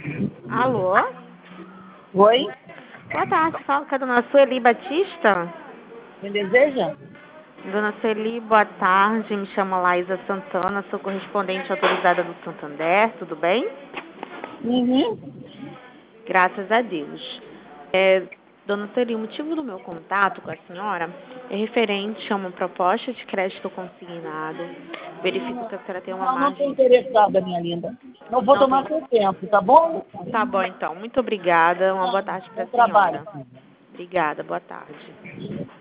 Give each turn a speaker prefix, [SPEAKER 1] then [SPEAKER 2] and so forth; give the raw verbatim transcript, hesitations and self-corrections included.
[SPEAKER 1] Alô?
[SPEAKER 2] Oi?
[SPEAKER 1] Boa tarde, fala com a dona Sueli Batista.
[SPEAKER 2] Me deseja?
[SPEAKER 1] Dona Sueli, boa tarde. Me chamo Laísa Santana, sou correspondente autorizada do Santander, tudo bem?
[SPEAKER 2] Uhum.
[SPEAKER 1] Graças a Deus. É, dona Sueli, o motivo do meu contato com a senhora é referente a uma proposta de crédito consignado. Verifico que a senhora tem uma
[SPEAKER 2] Não, não estou
[SPEAKER 1] margem...
[SPEAKER 2] interessada, minha linda. Não vou
[SPEAKER 1] Não tem...
[SPEAKER 2] tomar seu tempo, tá bom?
[SPEAKER 1] Tá bom, então. Muito obrigada. Uma boa tarde para
[SPEAKER 2] Bom
[SPEAKER 1] a
[SPEAKER 2] trabalho.
[SPEAKER 1] senhora. Obrigada, boa tarde.